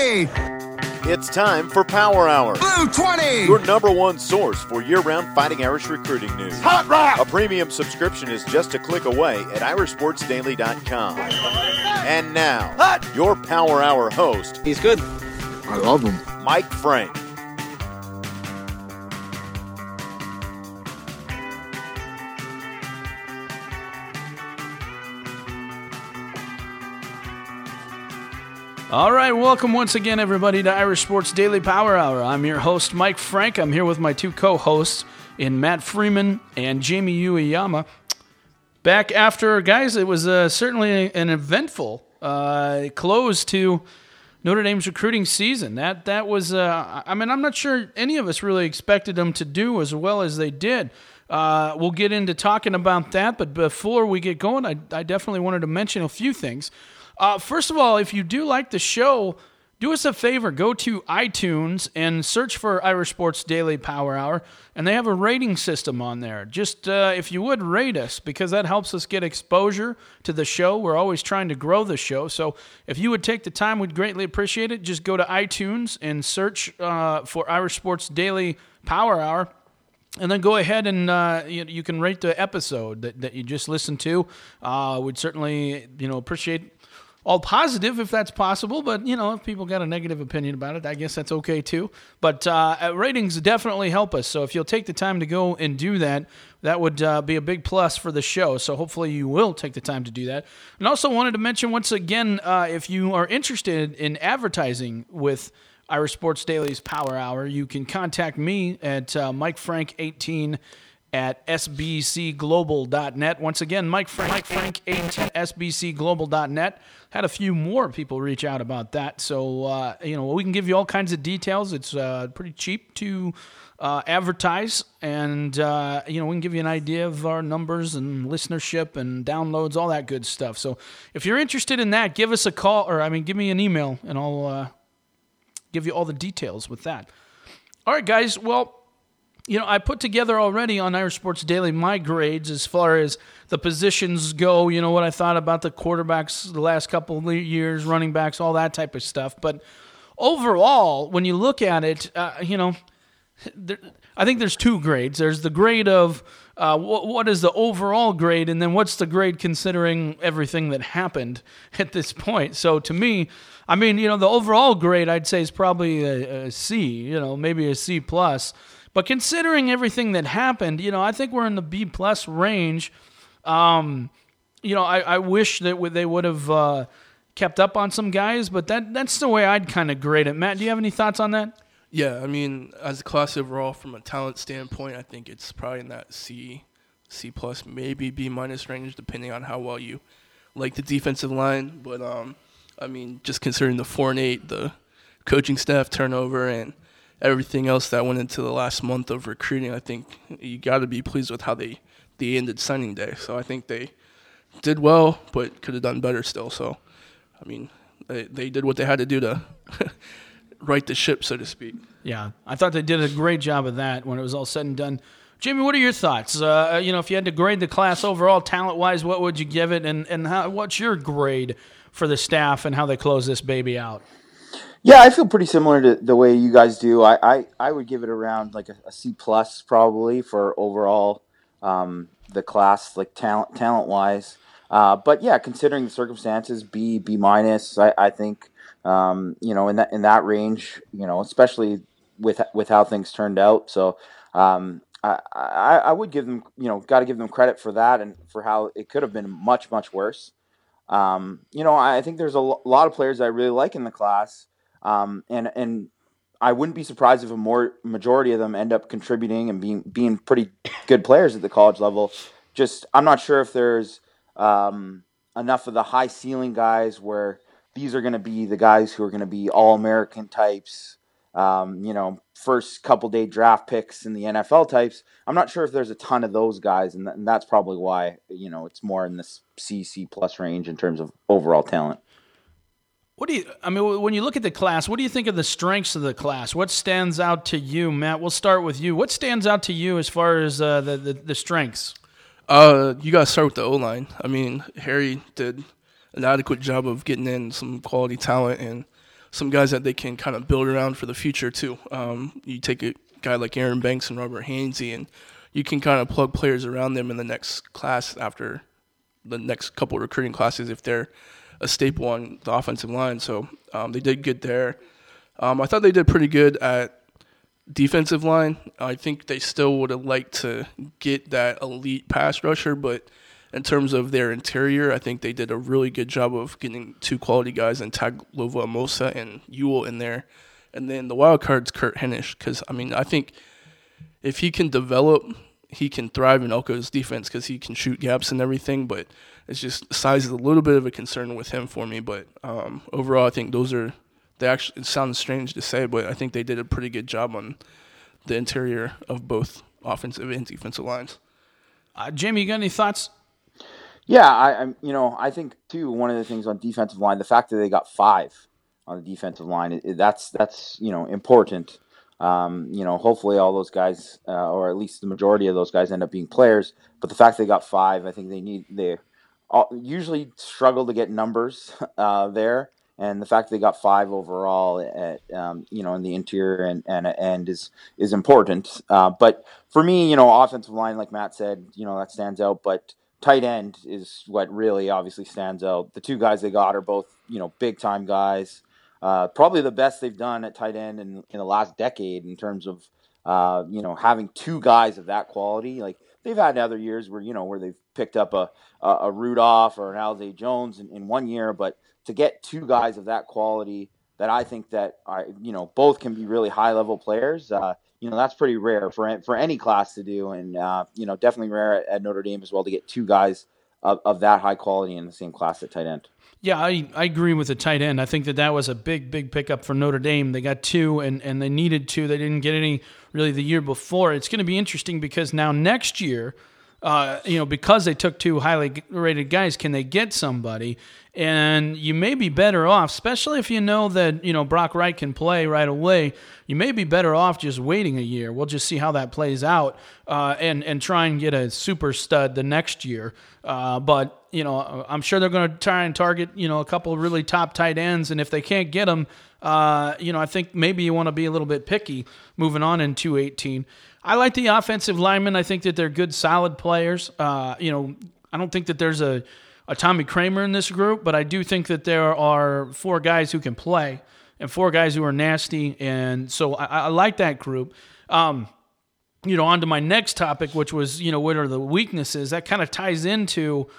20! It's time for Power Hour. Blue 20! Your number one source for year-round Fighting Irish recruiting news. Hot rock! A premium subscription is just a click away at irishsportsdaily.com. And now, your Power Hour host. He's good. I love him. Mike Frank. All right, welcome once again, everybody, to Irish Sports Daily Power Hour. I'm your host, Mike Frank. I'm here with my two co-hosts in Matt Freeman and Jamie Ueyama. Back after, guys, it was certainly an eventful close to Notre Dame's recruiting season. That was, I'm not sure any of us really expected them to do as well as they did. We'll get into talking about that, but before we get going, I definitely wanted to mention a few things. First of all, if you do like the show, do us a favor. Go to iTunes and search for Irish Sports Daily Power Hour, and they have a rating system on there. Just, if you would, rate us, because that helps us get exposure to the show. We're always trying to grow the show, so if you would take the time, we'd greatly appreciate it. Just go to iTunes and search for Irish Sports Daily Power Hour, and then go ahead and you can rate the episode that you just listened to. We'd certainly appreciate all positive if that's possible, but if people got a negative opinion about it, I guess that's okay too. But ratings definitely help us, so if you'll take the time to go and do that, that would be a big plus for the show. So hopefully you will take the time to do that. And also wanted to mention once again, if you are interested in advertising with Irish Sports Daily's Power Hour, you can contact me at MikeFrank18 at sbcglobal.net. Once again, MikeFrank18 at sbcglobal.net. Had a few more people reach out about that. So, we can give you all kinds of details. It's pretty cheap to advertise. And, we can give you an idea of our numbers and listenership and downloads, all that good stuff. So if you're interested in that, give us a call, give me an email, and I'll give you all the details with that. All right, guys. Well, I put together already on Irish Sports Daily my grades as far as the positions go, what I thought about the quarterbacks the last couple of years, running backs, all that type of stuff. But overall, when you look at it, I think there's two grades. There's the grade of what is the overall grade, and then what's the grade considering everything that happened at this point. So to me, the overall grade I'd say is probably a C, maybe a C+. But considering everything that happened, I think we're in the B+ range. I wish that they would have kept up on some guys, but that's the way I'd kind of grade it. Matt, do you have any thoughts on that? Yeah, as a class overall, from a talent standpoint, I think it's probably in that C+, maybe B- range, depending on how well you like the defensive line. But, just considering the 4-8, the coaching staff turnover, and everything else that went into the last month of recruiting, I think you got to be pleased with how they ended signing day. So I think they did well, but could have done better still. So, they did what they had to do to right the ship, so to speak. Yeah, I thought they did a great job of that when it was all said and done. Jamie, what are your thoughts? If you had to grade the class overall, talent-wise, what would you give it, and what's your grade for the staff and how they close this baby out? Yeah, I feel pretty similar to the way you guys do. I would give it around like a C+ probably for overall the class, like talent-wise. But yeah, considering the circumstances, B-. I think in that range, especially with how things turned out. So I would give them, got to give them credit for that and for how it could have been much, much worse. I think there's a lot of players I really like in the class. And I wouldn't be surprised if a majority of them end up contributing and being pretty good players at the college level. Just, I'm not sure if there's enough of the high ceiling guys where these are going to be the guys who are going to be all-American types, first couple day draft picks in the NFL types. I'm not sure if there's a ton of those guys, and that's probably why, it's more in this C+ range in terms of overall talent. When you look at the class, what do you think of the strengths of the class? What stands out to you, Matt? We'll start with you. What stands out to you as far as the strengths? You got to start with the O-line. Harry did an adequate job of getting in some quality talent, and some guys that they can kind of build around for the future too. You take a guy like Aaron Banks and Robert Hainsey, and you can kind of plug players around them in the next class after the next couple of recruiting classes if they're a staple on the offensive line. So they did good there. I thought they did pretty good at defensive line. I think they still would have liked to get that elite pass rusher, but in terms of their interior, I think they did a really good job of getting 2 quality guys in Tagovailoa and Ewell in there. And then the wild card's Kurt Henish, because, I think if he can develop, he can thrive in Elko's defense because he can shoot gaps and everything, but it's just size is a little bit of a concern with him for me. But overall, I think it sounds strange to say, but I think they did a pretty good job on the interior of both offensive and defensive lines. Jamie, you got any thoughts? Yeah, I think too, one of the things on defensive line, the fact that they got 5 on the defensive line, that's important. Hopefully all those guys, or at least the majority of those guys, end up being players. But the fact they got 5, I think they usually struggle to get numbers there, and the fact they got 5 overall at in the interior and is important. But for me, offensive line, like Matt said, that stands out. But tight end is what really obviously stands out. The 2 guys they got are both big time guys. Probably the best they've done at tight end in the last decade in terms of having 2 guys of that quality. Like they've had other years where they've picked up a Rudolph or an Alize Jones in one year, but to get 2 guys of that quality that I think that both can be really high level players, that's pretty rare for any class to do, and definitely rare at Notre Dame as well to get 2 guys of that high quality in the same class at tight end. Yeah, I agree with the tight end. I think that was a big pickup for Notre Dame. They got 2, and they needed 2. They didn't get any really the year before. It's going to be interesting because now next year, because they took 2 highly rated guys, can they get somebody? And you may be better off, especially if you know that, Brock Wright can play right away. You may be better off just waiting a year. We'll just see how that plays out and try and get a super stud the next year. But I'm sure they're going to try and target, a couple of really top tight ends. And if they can't get them, I think maybe you want to be a little bit picky moving on in 2018. I like the offensive linemen. I think that they're good, solid players. I don't think that there's a Tommy Kramer in this group, but I do think that there are 4 guys who can play and 4 guys who are nasty, and so I like that group. On to my next topic, which was, what are the weaknesses? That kind of ties into,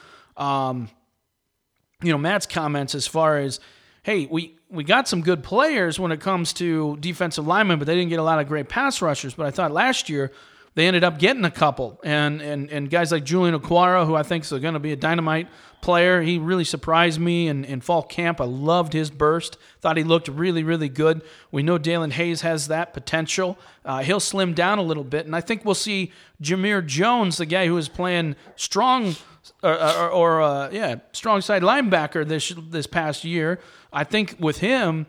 Matt's comments as far as, hey, we got some good players when it comes to defensive linemen, but they didn't get a lot of great pass rushers. But I thought last year they ended up getting a couple, and guys like Julian Okwara, who I think is going to be a dynamite player. He really surprised me in fall camp. I loved his burst. Thought he looked really, really good. We know Dalen Hayes has that potential. He'll slim down a little bit, and I think we'll see Jameer Jones, the guy who is playing strong strong side linebacker this past year. I think with him,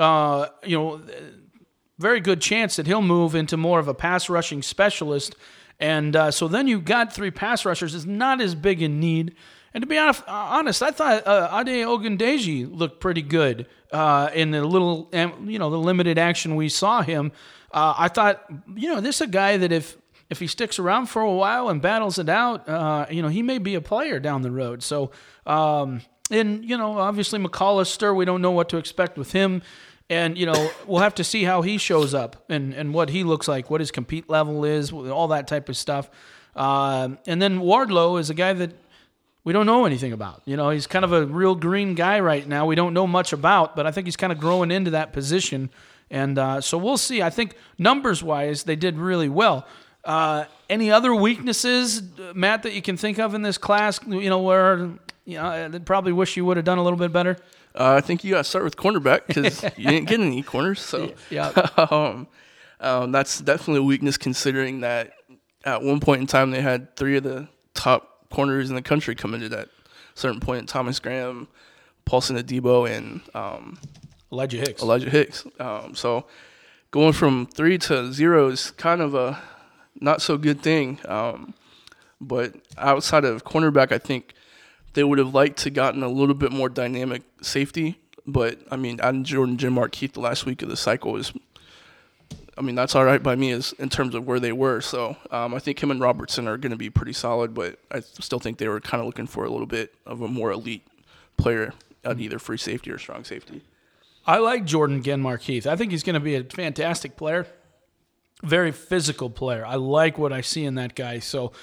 very good chance that he'll move into more of a pass rushing specialist. And so then you got 3 pass rushers. It's not as big a need. And to be honest, I thought Ade Ogundeji looked pretty good in the the limited action we saw him. I thought, this is a guy that if he sticks around for a while and battles it out, he may be a player down the road. So, obviously McCollister, we don't know what to expect with him. And, we'll have to see how he shows up and what he looks like, what his compete level is, all that type of stuff. And then Wardlow is a guy that we don't know anything about. He's kind of a real green guy right now. We don't know much about, but I think he's kind of growing into that position. And so we'll see. I think numbers-wise, they did really well. Any other weaknesses, Matt, that you can think of in this class, where they probably wish you would have done a little bit better? I think you got to start with cornerback because you didn't get any corners. So yeah. That's definitely a weakness considering that at one point in time they had 3 of the top corners in the country come into that certain point. Thomas Graham, Paulson Adebo, and Elijah Hicks. So going from 3 to 0 is kind of a not so good thing. But outside of cornerback, I think they would have liked to gotten a little bit more dynamic safety But, I mean, adding Jordan Jim Markeith the last week of the cycle is, I mean, that's all right by me as in terms of where they were. So I think him and Robertson are going to be pretty solid, but I still think they were kind of looking for a little bit of a more elite player at either free safety or strong safety. I like Jordan Markeith. I think he's going to be a fantastic player. Very physical player. I like what I see in that guy. So,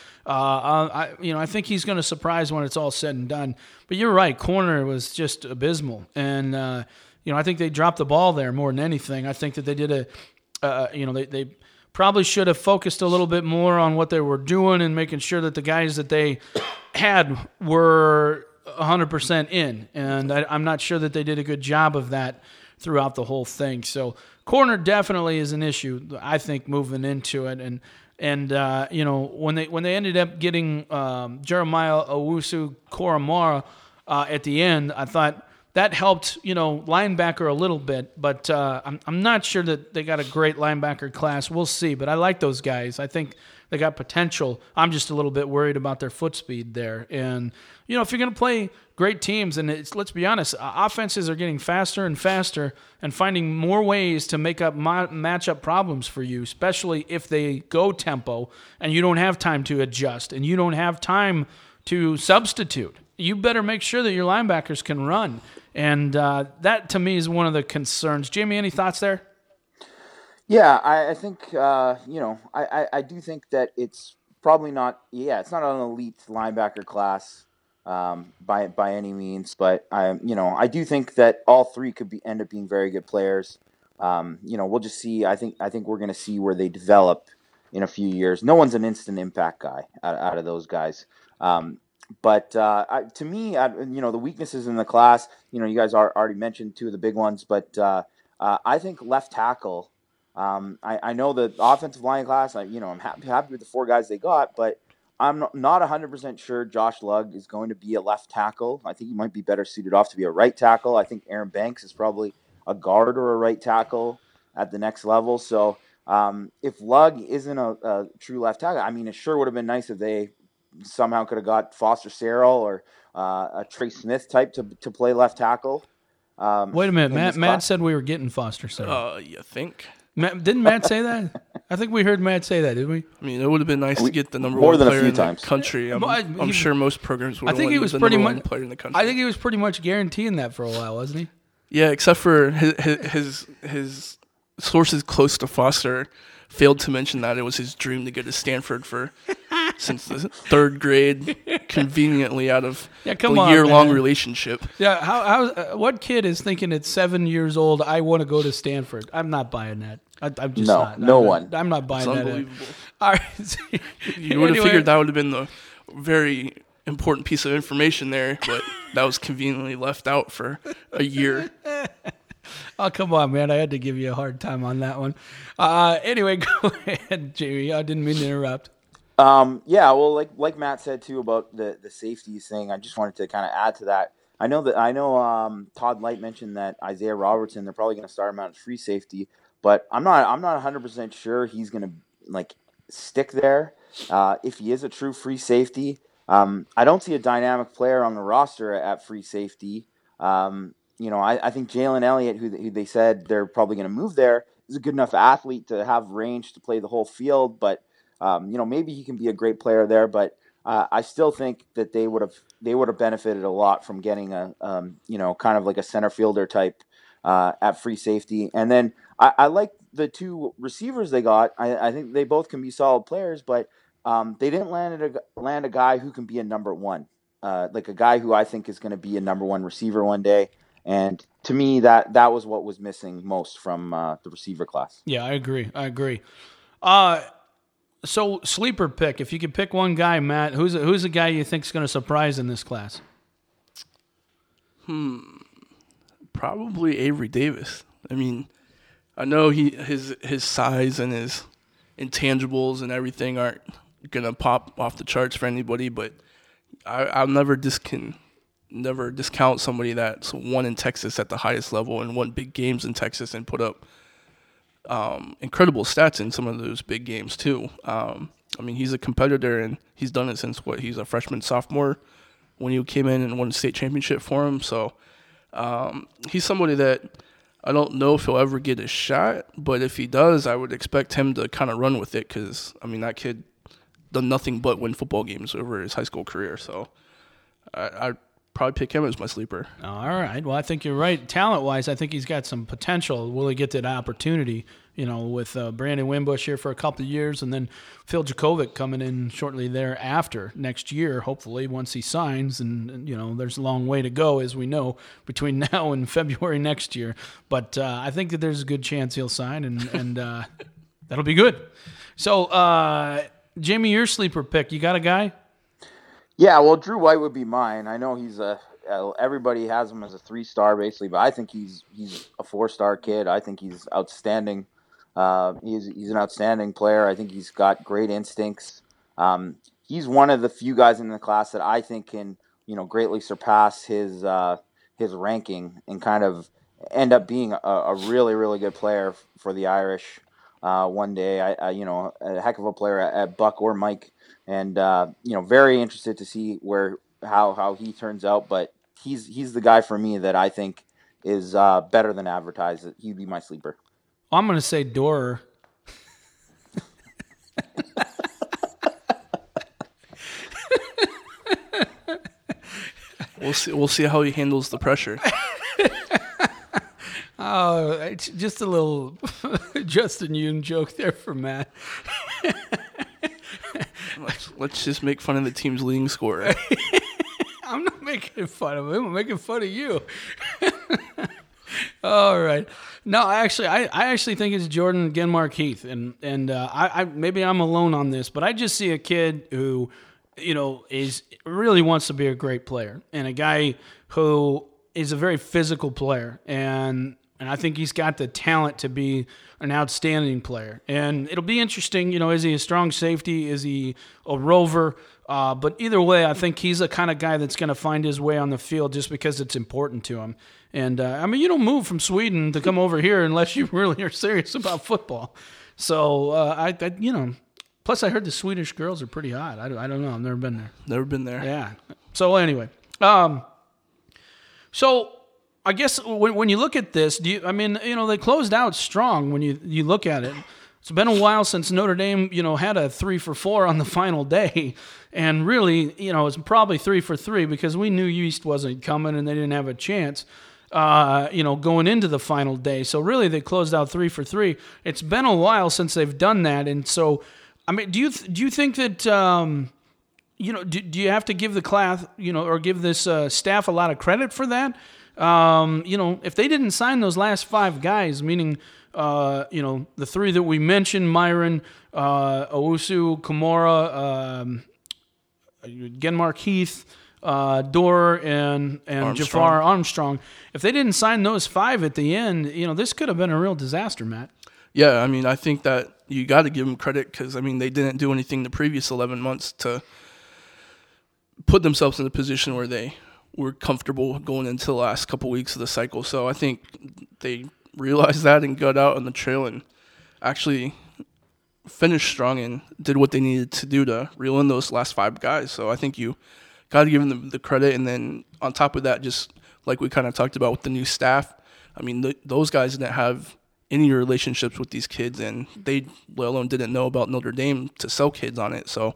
I think he's going to surprise when it's all said and done. But you're right. Corner was just abysmal. And, I think they dropped the ball there more than anything. I think that they did they probably should have focused a little bit more on what they were doing and making sure that the guys that they had were 100% in. And I'm not sure that they did a good job of that throughout the whole thing. So corner definitely is an issue, I think, moving into it. And when they ended up getting Jeremiah Owusu-Koramoah at the end, I thought that helped, linebacker a little bit. But I'm not sure that they got a great linebacker class. We'll see. But I like those guys. I think they got potential. I'm just a little bit worried about their foot speed there. And, if you're going to play great teams, and let's be honest, offenses are getting faster and faster and finding more ways to make up matchup problems for you, especially if they go tempo and you don't have time to adjust and you don't have time to substitute. You better make sure that your linebackers can run. And that, to me, is one of the concerns. Jamie, any thoughts there? Yeah, I think, I do think that it's probably not, it's not an elite linebacker class by any means, but I do think that all three could end up being very good players. We'll just see. I think we're going to see where they develop in a few years. No one's an instant impact guy out of those guys. But to me, the weaknesses in the class, you guys already mentioned two of the big ones, but I think left tackle. I know the offensive line class. I'm happy with the four guys they got, but I'm not 100% sure Josh Lugg is going to be a left tackle. I think he might be better suited off to be a right tackle. I think Aaron Banks is probably a guard or a right tackle at the next level. So if Lugg isn't a true left tackle, it sure would have been nice if they somehow could have got Foster Sarrell or a Trey Smith type to play left tackle. Wait a minute, Matt said we were getting Foster Sarrell. You think? Didn't Matt say that? I think we heard Matt say that, didn't we? It would have been nice to get the number one player in the country. I'm sure most programs would have wanted the number one player in the country. I think he was pretty much guaranteeing that for a while, wasn't he? Yeah, except for his sources close to Foster failed to mention that it was his dream to go to Stanford since the third grade, conveniently out of the year-long relationship. Yeah, what kid is thinking at 7 years old, I want to go to Stanford? I'm not buying that. I'm just not. No one. I'm not buying that. It's unbelievable. All right. You would have figured that would have been the very important piece of information there, but that was conveniently left out for a year. Oh, come on, man. I had to give you a hard time on that one. Anyway, go ahead, Jamie. I didn't mean to interrupt. Well, like Matt said, too, about the safeties thing, I just wanted to kind of add to that. I know Todd Light mentioned that Isaiah Robertson, they're probably going to start him out as free safety, but I'm not 100% sure he's going to stick there. If he is a true free safety, I don't see a dynamic player on the roster at free safety. I think Jalen Elliott, who they said they're probably going to move there, is a good enough athlete to have range to play the whole field. But maybe he can be a great player there. But I still think that they would have benefited a lot from getting a kind of like a center fielder type at free safety. And then I like the two receivers they got. I think they both can be solid players, but they didn't land a guy who can be a number one, like a guy who I think is going to be a number one receiver one day. And to me, that was what was missing most from the receiver class. Yeah, I agree. So sleeper pick. If you could pick one guy, Matt, who's a guy you think is going to surprise in this class? Probably Avery Davis. I know his size and his intangibles and everything aren't going to pop off the charts for anybody, but I'll never discount somebody that's won in Texas at the highest level and won big games in Texas and put up incredible stats in some of those big games too. He's a competitor and he's done it since he's a freshman, sophomore when he came in and won a state championship for him. So He's somebody that I don't know if he'll ever get a shot, but if he does, I would expect him to kind of run with it because, I mean, that kid done nothing but win football games over his high school career. So I'd probably pick him as my sleeper. All right. Well, I think you're right. Talent-wise, I think he's got some potential. Will he get that opportunity, with Brandon Wimbush here for a couple of years and then Phil Jakovic coming in shortly thereafter next year, hopefully, once he signs. And there's a long way to go, as we know, between now and February next year. But I think that there's a good chance he'll sign, and that'll be good. So, Jamie, your sleeper pick, you got a guy? Yeah, well, Drew White would be mine. I know he's everybody has him as a 3-star basically, but I think he's a 4-star kid. I think he's outstanding. He's an outstanding player. I think he's got great instincts. He's one of the few guys in the class that I think can, greatly surpass his ranking and kind of end up being a really, really good player for the Irish one day. A heck of a player at Buck or Mike. And very interested to see how he turns out, but he's the guy for me that I think is better than advertised. He'd be my sleeper. I'm going to say Dorer. We'll see how he handles the pressure. Oh, it's just a little Justin Yoon joke there for Matt. Let's just make fun of the team's leading scorer. I'm not making fun of him. I'm making fun of you. All right. No, I actually think it's Jordan Genmark Heath, and I maybe I'm alone on this, but I just see a kid who, is really wants to be a great player, and a guy who is a very physical player, and I think he's got the talent to be an outstanding player. And it'll be interesting, is he a strong safety? Is he a rover? But either way, I think he's the kind of guy that's going to find his way on the field just because it's important to him. And, you don't move from Sweden to come over here unless you really are serious about football. So, plus I heard the Swedish girls are pretty hot. I don't know. I've never been there. Never been there. Yeah. So, anyway. So I guess when you look at this, they closed out strong when you look at it. It's been a while since Notre Dame, had a 3-for-4 on the final day. And really, it's probably 3-for-3 because we knew East wasn't coming and they didn't have a chance, going into the final day. So really they closed out 3-for-3. It's been a while since they've done that. And so, do you think that, do you have to give the class, or give this staff a lot of credit for that? If they didn't sign those last 5 guys, meaning, the 3 that we mentioned, Myron, Owusu, Kamara, Genmark Heath, Dorer, and Jafar Armstrong, if they didn't sign those 5 at the end, this could have been a real disaster, Matt. Yeah, I think that you got to give them credit because, they didn't do anything the previous 11 months to put themselves in a position where they were comfortable going into the last couple weeks of the cycle. So I think they realized that and got out on the trail and actually finished strong and did what they needed to do to reel in those last 5 guys. So I think you got to give them the credit. And then on top of that, just like we kind of talked about with the new staff, those guys didn't have any relationships with these kids, and they, let alone, didn't know about Notre Dame to sell kids on it. So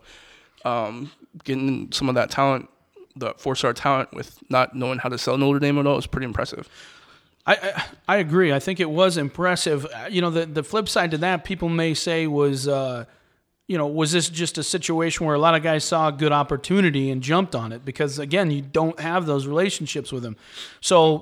getting some of that talent, the 4-star talent, with not knowing how to sell Notre Dame at all is pretty impressive. I agree. I think it was impressive. The flip side to that, people may say was, was this just a situation where a lot of guys saw a good opportunity and jumped on it? Because, again, you don't have those relationships with them. So,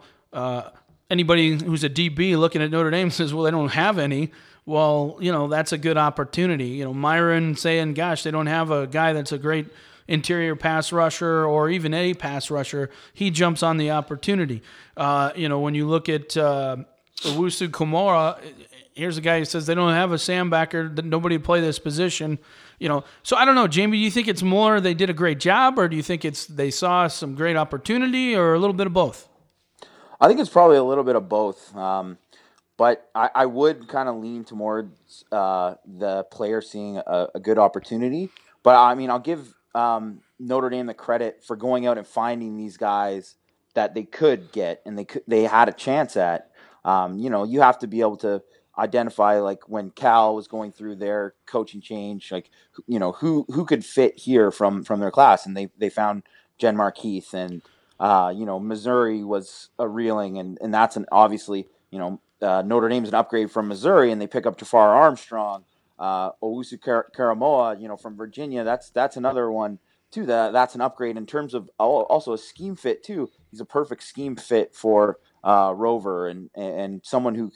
anybody who's a DB looking at Notre Dame says, well, they don't have any. Well, that's a good opportunity. Myron saying, gosh, they don't have a guy that's a great interior pass rusher or even a pass rusher. He jumps on the opportunity. When you look at Owusu Kamara, here's a guy who says they don't have a sandbacker, that nobody would play this position. So I don't know, Jamie, do you think it's more they did a great job, or do you think it's they saw some great opportunity, or a little bit of both? I think it's probably a little bit of both. But I would kind of lean towards the player seeing a good opportunity. But I'll give Notre Dame the credit for going out and finding these guys that they could get and they had a chance at. You have to be able to identify, like when Cal was going through their coaching change, like who could fit here from their class, and they found Jen Markeith, and Missouri was a reeling, and that's obviously Notre Dame's an upgrade from Missouri, and they pick up Jafar Armstrong, Owusu Karamoa, from Virginia. That's another one too. That's an upgrade in terms of also a scheme fit too. He's a perfect scheme fit for Rover, and someone who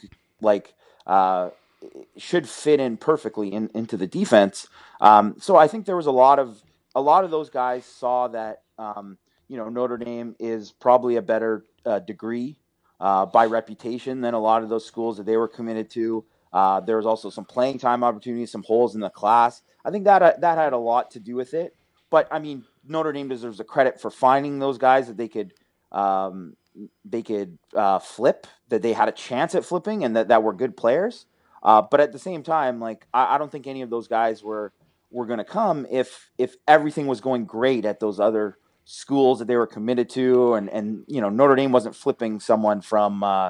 should fit in perfectly into the defense. So I think there was a lot of those guys saw that Notre Dame is probably a better degree by reputation than a lot of those schools that they were committed to. There was also some playing time opportunities, some holes in the class. I think that had a lot to do with it. But I mean, Notre Dame deserves the credit for finding those guys that they could flip, that they had a chance at flipping, and that were good players. But at the same time, I don't think any of those guys were going to come if everything was going great at those other schools that they were committed to, and Notre Dame wasn't flipping someone from a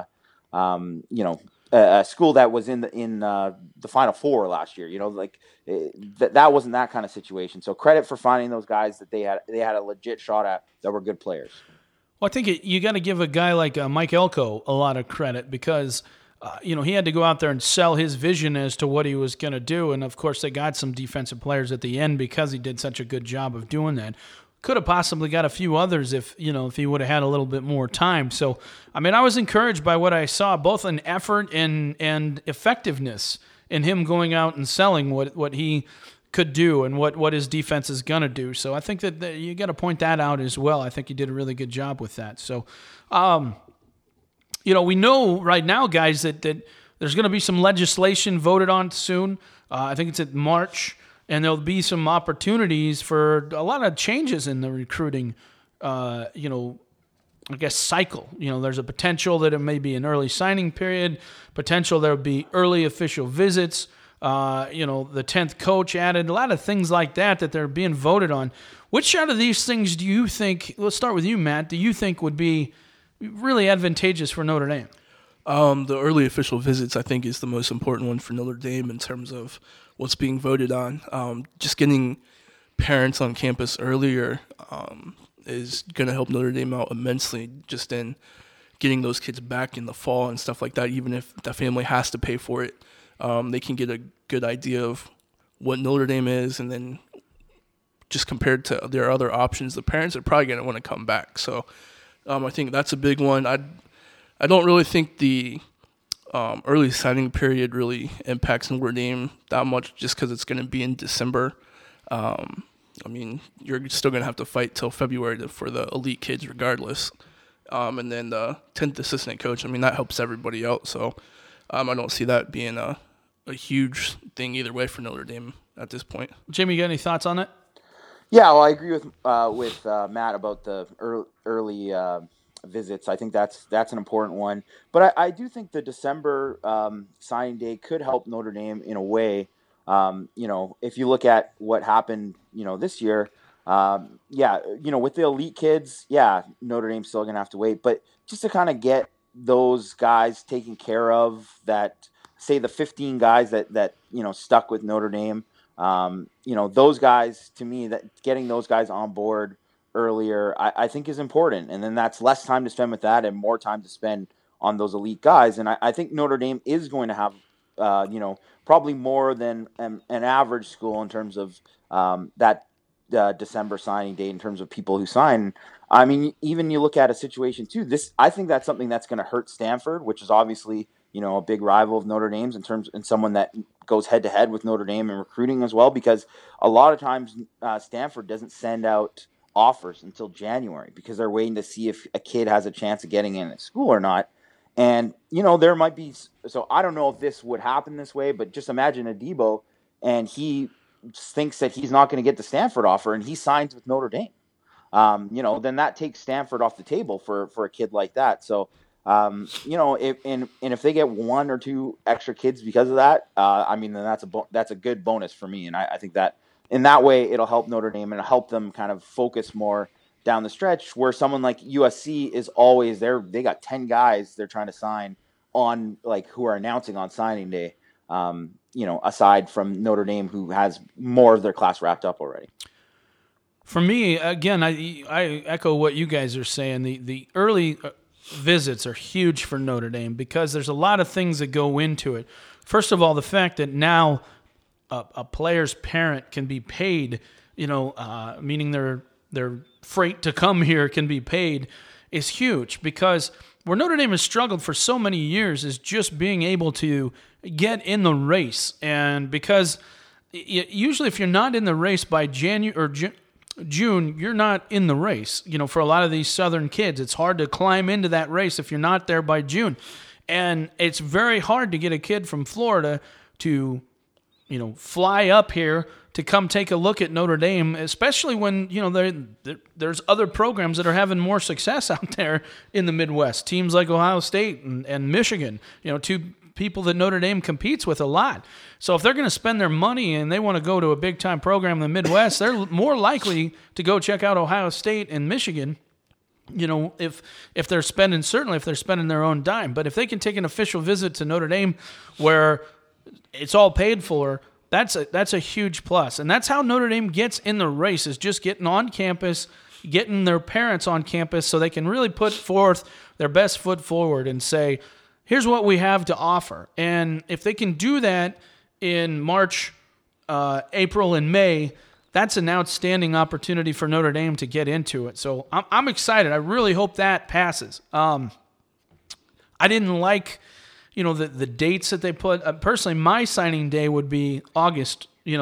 school that was in the Final Four last year. That wasn't that kind of situation. So credit for finding those guys that they had a legit shot at that were good players. Well, I think you got to give a guy like Mike Elko a lot of credit because, he had to go out there and sell his vision as to what he was going to do. And, of course, they got some defensive players at the end because he did such a good job of doing that. Could have possibly got a few others if he would have had a little bit more time. So, I mean, I was encouraged by what I saw, both in effort and effectiveness in him going out and selling what he could do and what his defense is going to do. So I think that you got to point that out as well. I think he did a really good job with that. So, we know right now, guys, that there's going to be some legislation voted on soon. I think it's in March, and there'll be some opportunities for a lot of changes in the recruiting, cycle. There's a potential that it may be an early signing period, potential there'll be early official visits, the 10th coach added, a lot of things like that they're being voted on. Which out of these things do you think, let's start with you, Matt, do you think would be really advantageous for Notre Dame? The early official visits, I think, is the most important one for Notre Dame in terms of what's being voted on. Just getting parents on campus earlier is going to help Notre Dame out immensely just in getting those kids back in the fall and stuff like that. Even if the family has to pay for it, they can get a good idea of what Notre Dame is, and then just compared to their other options, the parents are probably going to want to come back. So I think that's a big one. I don't really think the early signing period really impacts Notre Dame that much just because it's going to be in December. You're still going to have to fight till February for the elite kids regardless. And then the 10th assistant coach, that helps everybody out. So I don't see that being a huge thing either way for Notre Dame at this point. Jimmy, you got any thoughts on it? Yeah, well, I agree with Matt about the early visits. I think that's an important one. But I do think the December signing day could help Notre Dame in a way. If you look at what happened, this year, with the elite kids, Notre Dame's still going to have to wait. But just to kind of get those guys taken care of, that, say, the 15 guys that stuck with Notre Dame, those guys, to me, that getting those guys on board earlier, I think is important. And then that's less time to spend with that and more time to spend on those elite guys. And I think Notre Dame is going to have, probably more than an average school in terms of that December signing date in terms of people who sign. I mean, even you look at a situation too, I think that's something that's going to hurt Stanford, which is obviously, a big rival of Notre Dame's and someone that goes head to head with Notre Dame in recruiting as well, because a lot of times Stanford doesn't send out offers until January because they're waiting to see if a kid has a chance of getting in at school or not. And, there might be, so I don't know if this would happen this way, but just imagine Adebo and he thinks that he's not going to get the Stanford offer and he signs with Notre Dame. Then that takes Stanford off the table for a kid like that. So, if they get one or two extra kids because of that, then that's a good bonus for me. And I think that in that way, it'll help Notre Dame and it'll help them kind of focus more down the stretch, where someone like USC is always there. They got 10 guys they're trying to sign on, like, who are announcing on signing day. Aside from Notre Dame, who has more of their class wrapped up already. For me, again, I echo what you guys are saying. The early visits are huge for Notre Dame because there's a lot of things that go into it. First of all, the fact that now a player's parent can be paid, meaning their freight to come here can be paid, is huge, because where Notre Dame has struggled for so many years is just being able to get in the race. And because usually if you're not in the race by January or June, you're not in the race. For a lot of these Southern kids, it's hard to climb into that race if you're not there by June. And it's very hard to get a kid from Florida to, fly up here to come take a look at Notre Dame, especially when, there's other programs that are having more success out there in the Midwest. Teams like Ohio State and Michigan, two people that Notre Dame competes with a lot. So if they're going to spend their money and they want to go to a big-time program in the Midwest, they're more likely to go check out Ohio State and Michigan, if they're spending their own dime. But if they can take an official visit to Notre Dame where it's all paid for, that's a huge plus. And that's how Notre Dame gets in the race, is just getting on campus, getting their parents on campus so they can really put forth their best foot forward and say, here's what we have to offer. And if they can do that in March, April, and May, that's an outstanding opportunity for Notre Dame to get into it. So I'm excited. I really hope that passes. I didn't like, the dates that they put. Personally, my signing day would be August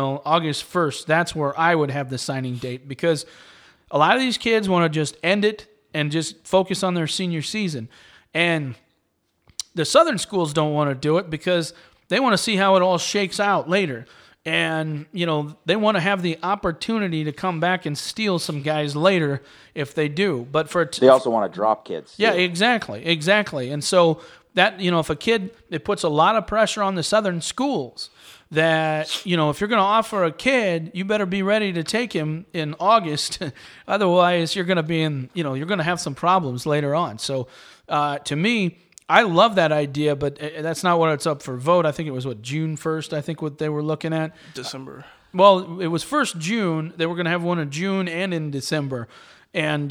1st. That's where I would have the signing date, because a lot of these kids want to just end it and just focus on their senior season. And the Southern schools don't want to do it because they want to see how it all shakes out later. And, they want to have the opportunity to come back and steal some guys later if they do. But they also want to drop kids. Yeah, exactly. And so that, if a kid, it puts a lot of pressure on the Southern schools that, if you're going to offer a kid, you better be ready to take him in August. Otherwise, you're going to be you're going to have some problems later on. So to me, I love that idea, but that's not what it's up for vote. I think it was, June 1st, I think what they were looking at. December. Well, it was first June. They were going to have one in June and in December. And,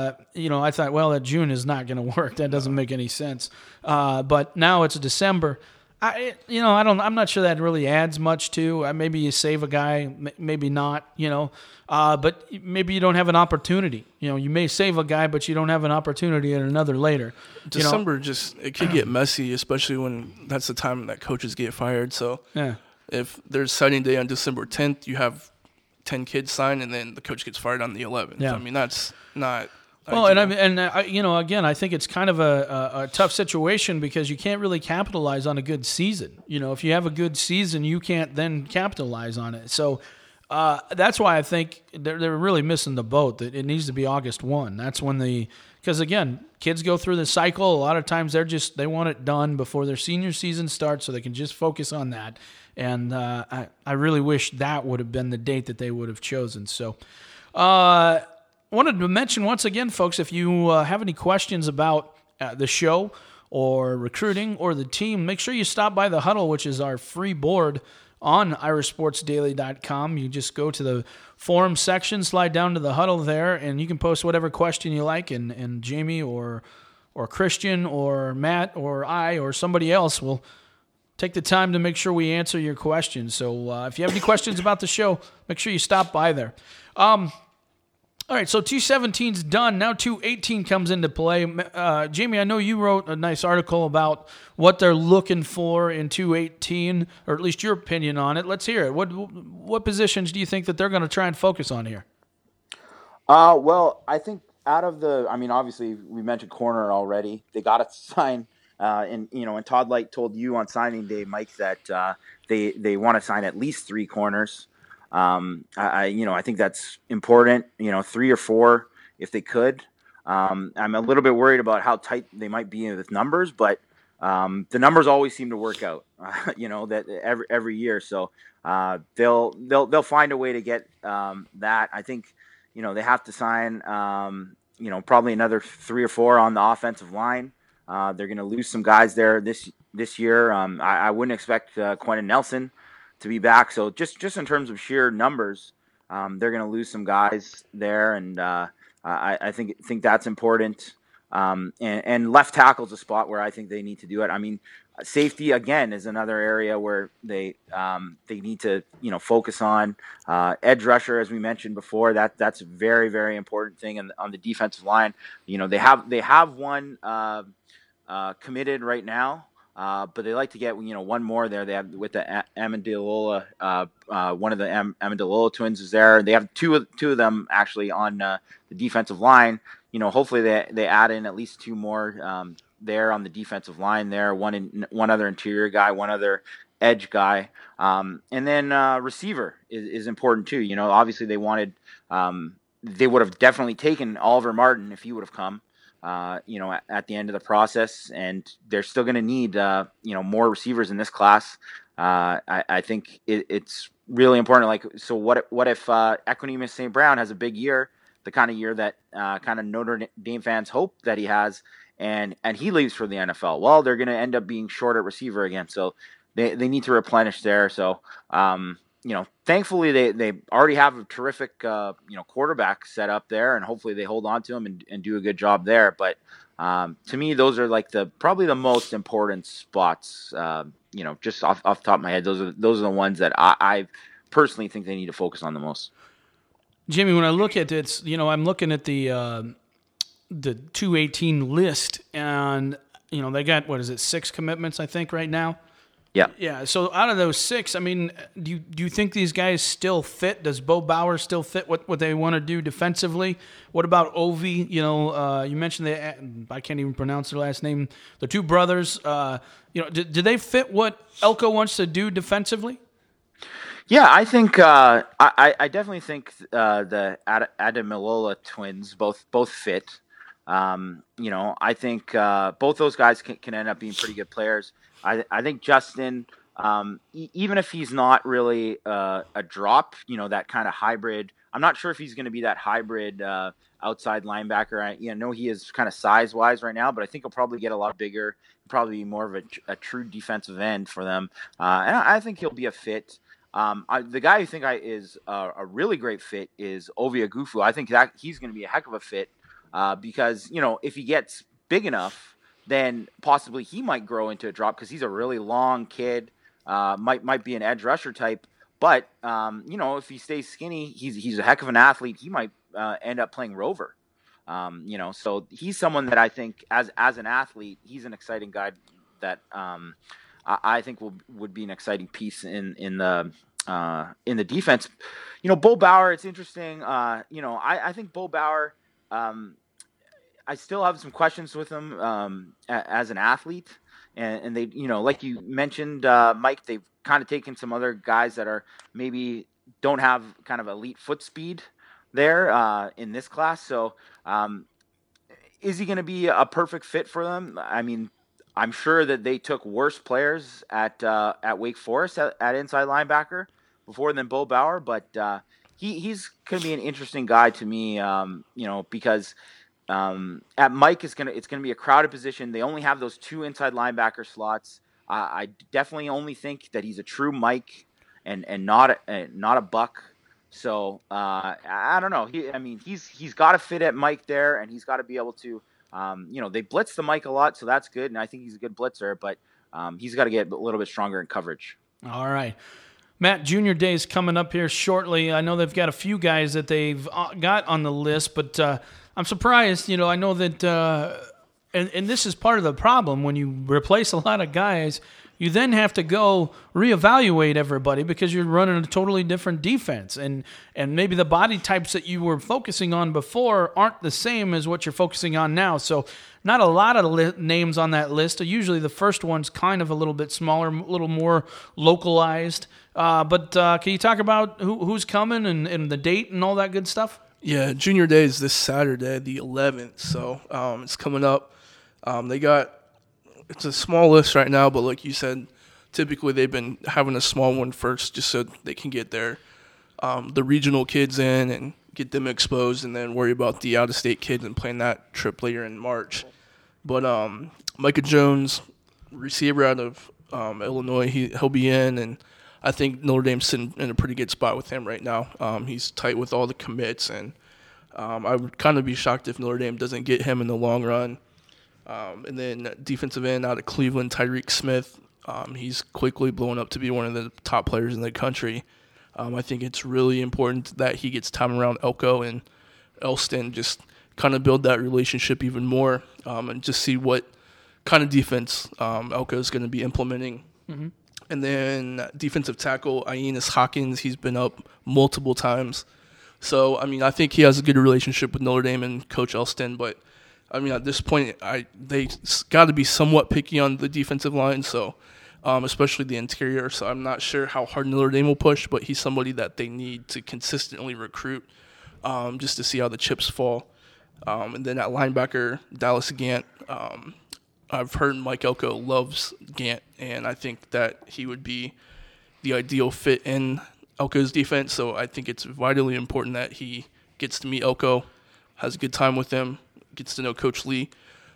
I thought, well, that June is not going to work. That doesn't make any sense. But now it's December. I'm not sure that really adds much to. Maybe you save a guy, maybe not, but maybe you don't have an opportunity. You may save a guy, but you don't have an opportunity at another later. December it could get messy, especially when that's the time that coaches get fired. So yeah, if there's signing day on December 10th, you have 10 kids sign, and then the coach gets fired on the 11th. Yeah. I mean, that's not. Well, again, I think it's kind of a tough situation because you can't really capitalize on a good season. If you have a good season, you can't then capitalize on it. So that's why I think they're really missing the boat. That it needs to be August 1. That's when because again, kids go through the cycle. A lot of times they want it done before their senior season starts, so they can just focus on that. And I really wish that would have been the date that they would have chosen. So. Wanted to mention once again, folks, if you have any questions about the show or recruiting or the team, make sure you stop by the Huddle, which is our free board on irishsportsdaily.com. You just go to the forum section, slide down to the Huddle there, and you can post whatever question you like, and Jamie or Christian or Matt or I or somebody else will take the time to make sure we answer your questions. So if you have any questions about the show, make sure you stop by there. All right, so 217's done. Now 218 comes into play. Jamie, I know you wrote a nice article about what they're looking for in 218, or at least your opinion on it. Let's hear it. What positions do you think that they're going to try and focus on here? Well, I think obviously we mentioned corner already. They got to sign, and Todd Light told you on signing day, Mike, that they want to sign at least 3 corners. I think that's important, 3 or 4 if they could. I'm a little bit worried about how tight they might be with numbers, but the numbers always seem to work out, that every year. So they'll find a way to get that. I think, they have to sign, probably another 3 or 4 on the offensive line. They're going to lose some guys there this year. I wouldn't expect Quentin Nelson to be back. So just in terms of sheer numbers, they're going to lose some guys there, and I think that's important. And left tackle's a spot where I think they need to do it. I mean, safety again is another area where they need to focus on. Edge rusher, as we mentioned before, that's a very, very important thing. And on the defensive line, they have one committed right now. But they like to get one more there. They have with the Amendola, one of the Amendola twins is there. They have two of them actually on the defensive line. Hopefully they add in at least 2 more there on the defensive line. There, one other interior guy, one other edge guy, and then receiver is important too. Obviously they wanted, they would have definitely taken Oliver Martin if he would have come. At the end of the process, and they're still going to need, more receivers in this class. I think it's really important. So what if Equanimeous St. Brown has a big year, the kind of year that kind of Notre Dame fans hope that he has, and he leaves for the NFL? Well, they're going to end up being short at receiver again. So they need to replenish there. So, thankfully they already have a terrific, quarterback set up there, and hopefully they hold on to him and do a good job there. But to me, those are probably the most important spots. Just off the top of my head, those are the ones that I personally think they need to focus on the most. Jimmy, when I look at it, I'm looking at the 218 list, and they got 6 commitments, I think, right now. Yeah. So out of those 6, I mean, do you think these guys still fit? Does Bo Bauer still fit what they want to do defensively? What about Ovi? You mentioned I can't even pronounce their last name. The 2 brothers. Do they fit what Elko wants to do defensively? Yeah, I think I definitely think the Ademilola twins both fit. I think both those guys can end up being pretty good players. I think Justin, even if he's not really a drop, that kind of hybrid, I'm not sure if he's going to be that hybrid outside linebacker. I know he is kind of size-wise right now, but I think he'll probably get a lot bigger, probably be more of a true defensive end for them. And I think he'll be a fit. The guy who think is a really great fit is Ovi Agufu. I think that he's going to be a heck of a fit because, if he gets big enough, then possibly he might grow into a drop because he's a really long kid, might be an edge rusher type. But, if he stays skinny, he's a heck of an athlete. He might end up playing rover. So he's someone that I think as an athlete, he's an exciting guy that I think would be an exciting piece in the defense. Bo Bauer, it's interesting. I think Bo Bauer, I still have some questions with him as an athlete, and they, like you mentioned, Mike, they've kind of taken some other guys that are maybe don't have kind of elite foot speed there in this class. So, is he going to be a perfect fit for them? I mean, I'm sure that they took worse players at Wake Forest at inside linebacker before than Bo Bauer, but he's going to be an interesting guy to me, because. At Mike, it's gonna be a crowded position. They only have those 2 inside linebacker slots. I definitely only think that he's a true Mike and not a Buck. So I don't know. He's got to fit at Mike there, and he's got to be able to. They blitz the Mike a lot, so that's good, and I think he's a good blitzer. But he's got to get a little bit stronger in coverage. All right. Matt, Junior Day is coming up here shortly. I know they've got a few guys that they've got on the list, but I'm surprised. I know that, and this is part of the problem. When you replace a lot of guys, you then have to go reevaluate everybody because you're running a totally different defense. And maybe the body types that you were focusing on before aren't the same as what you're focusing on now. So not a lot of names on that list. Usually the first one's kind of a little bit smaller, a little more localized. But can you talk about who's coming and the date and all that good stuff? Yeah, Junior Day is this Saturday, the 11th, so it's coming up. It's a small list right now, but like you said, typically they've been having a small one first just so they can get the regional kids in and get them exposed, and then worry about the out-of-state kids and plan that trip later in March. But Micah Jones, receiver out of Illinois, he'll be in, and I think Notre Dame's sitting in a pretty good spot with him right now. He's tight with all the commits, and I would kind of be shocked if Notre Dame doesn't get him in the long run. And then defensive end out of Cleveland, Tyreek Smith. He's quickly blown up to be one of the top players in the country. I think it's really important that he gets time around Elko and Elston, just kind of build that relationship even more, and just see what kind of defense Elko is going to be implementing. Mm-hmm. And then defensive tackle, Ioannis Hawkins, he's been up multiple times. So, I mean, I think he has a good relationship with Notre Dame and Coach Elston, but, I mean, at this point, they got to be somewhat picky on the defensive line, so especially the interior. So I'm not sure how hard Notre Dame will push, but he's somebody that they need to consistently recruit just to see how the chips fall. And then at linebacker, Dallas Gant. I've heard Mike Elko loves Gant, and I think that he would be the ideal fit in Elko's defense. So I think it's vitally important that he gets to meet Elko, has a good time with him, gets to know Coach Lee.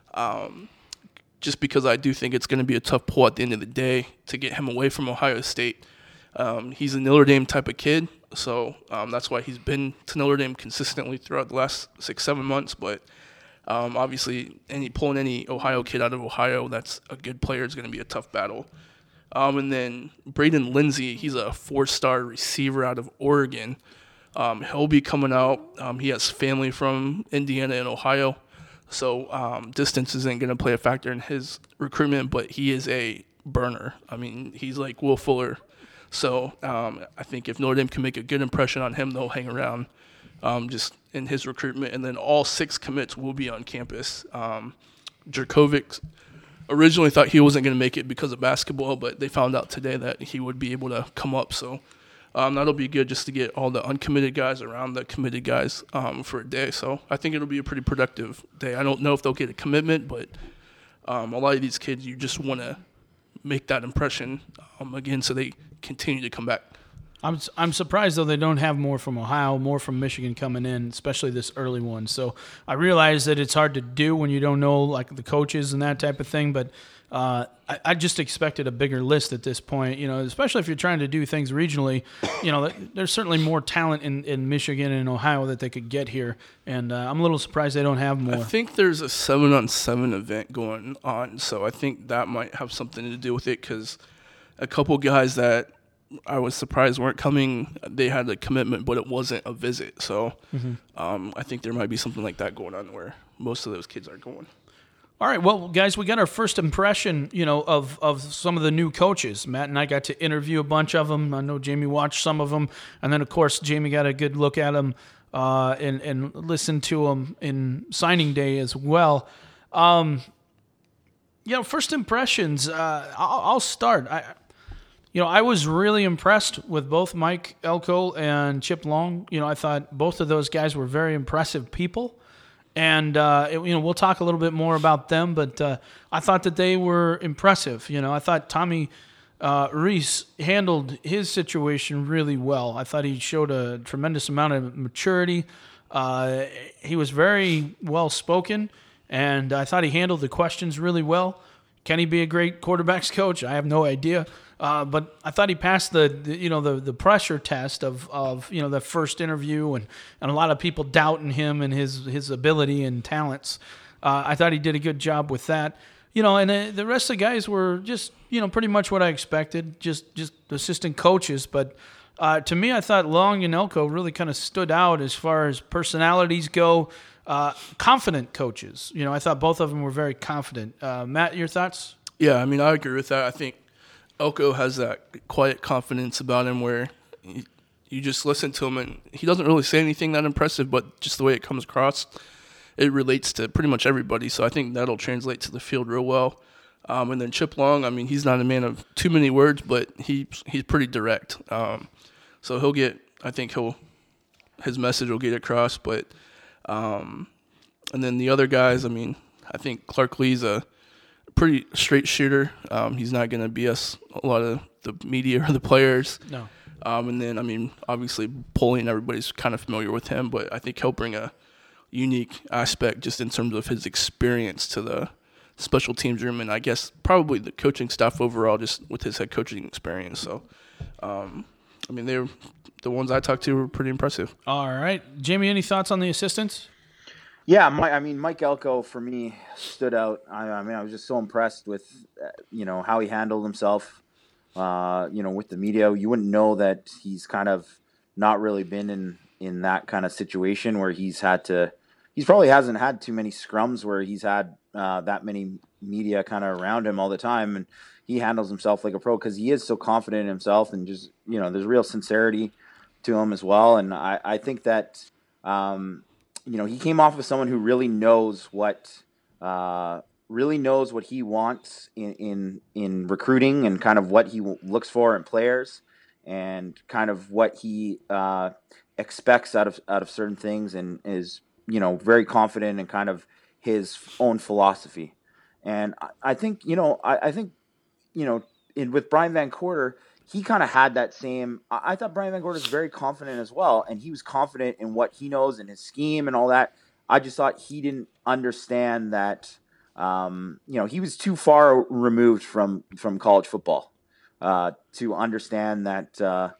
Just because I do think it's going to be a tough pull at the end of the day to get him away from Ohio State. He's a Notre Dame type of kid, so that's why he's been to Notre Dame consistently throughout the last 6-7 months. But obviously, pulling any Ohio kid out of Ohio that's a good player is going to be a tough battle. And then Braden Lindsey, he's a 4-star receiver out of Oregon. He'll be coming out. He has family from Indiana and Ohio. So distance isn't going to play a factor in his recruitment, but he is a burner. I mean, he's like Will Fuller. So I think if Notre Dame can make a good impression on him, they'll hang around just in his recruitment. And then all 6 commits will be on campus. Jurkovec originally thought he wasn't going to make it because of basketball, but they found out today that he would be able to come up. So that'll be good just to get all the uncommitted guys around the committed guys for a day. So I think it'll be a pretty productive day. I don't know if they'll get a commitment, but a lot of these kids, you just want to make that impression again so they continue to come back. I'm surprised, though, they don't have more from Ohio, more from Michigan coming in, especially this early one. So I realize that it's hard to do when you don't know, like, the coaches and that type of thing, but I just expected a bigger list at this point, especially if you're trying to do things regionally. There's certainly more talent in Michigan and Ohio that they could get here, and I'm a little surprised they don't have more. I think there's a 7-on-7 event going on, so I think that might have something to do with it because a couple guys that I was surprised weren't coming, they had a commitment, but it wasn't a visit. So I think there might be something like that going on where most of those kids are going. All right, well, guys, we got our first impression, of some of the new coaches. Matt and I got to interview a bunch of them. I know Jamie watched some of them, and then, of course, Jamie got a good look at them and listened to them in signing day as well. First impressions. I'll start. I was really impressed with both Mike Elko and Chip Long. I thought both of those guys were very impressive people. And, we'll talk a little bit more about them, but I thought that they were impressive. I thought Tommy Rees handled his situation really well. I thought he showed a tremendous amount of maturity. He was very well-spoken, and I thought he handled the questions really well. Can he be a great quarterbacks coach? I have no idea. But I thought he passed the pressure test of the first interview and a lot of people doubting him and his ability and talents. I thought he did a good job with that. And the rest of the guys were just pretty much what I expected, just assistant coaches. But to me, I thought Long and Elko really kind of stood out as far as personalities go. Confident coaches. I thought both of them were very confident. Matt, your thoughts? Yeah, I mean, I agree with that. I think Elko has that quiet confidence about him where you just listen to him and he doesn't really say anything that impressive, but just the way it comes across, it relates to pretty much everybody. So I think that'll translate to the field real well. And then Chip Long, I mean, he's not a man of too many words, but he's pretty direct. So his message will get across. But and then the other guys, I mean, I think Clark Lee's a pretty straight shooter. He's not going to BS a lot of the media or the players. No. And then, I mean, obviously, Polian, everybody's kind of familiar with him, but I think he'll bring a unique aspect just in terms of his experience to the special teams room, and I guess probably the coaching staff overall, just with his head coaching experience. So, I mean, the ones I talked to were pretty impressive. All right. Jamie, any thoughts on the assistants? Yeah, Mike Elko for me stood out. I mean, I was just so impressed with, how he handled himself, with the media. You wouldn't know that he's kind of not really been in that kind of situation where he probably hasn't had too many scrums where he's had that many media kind of around him all the time. And he handles himself like a pro because he is so confident in himself, and just, there's real sincerity to him as well. And I think that, he came off as someone who really knows what he wants in recruiting, and kind of what he looks for in players, and kind of what he expects out of certain things, and is, very confident in kind of his own philosophy. And I think, with Brian Van Corter, he kind of had that same. I thought Brian Van Corter was very confident as well, and he was confident in what he knows and his scheme and all that. I just thought he didn't understand that, he was too far removed from college football to understand that,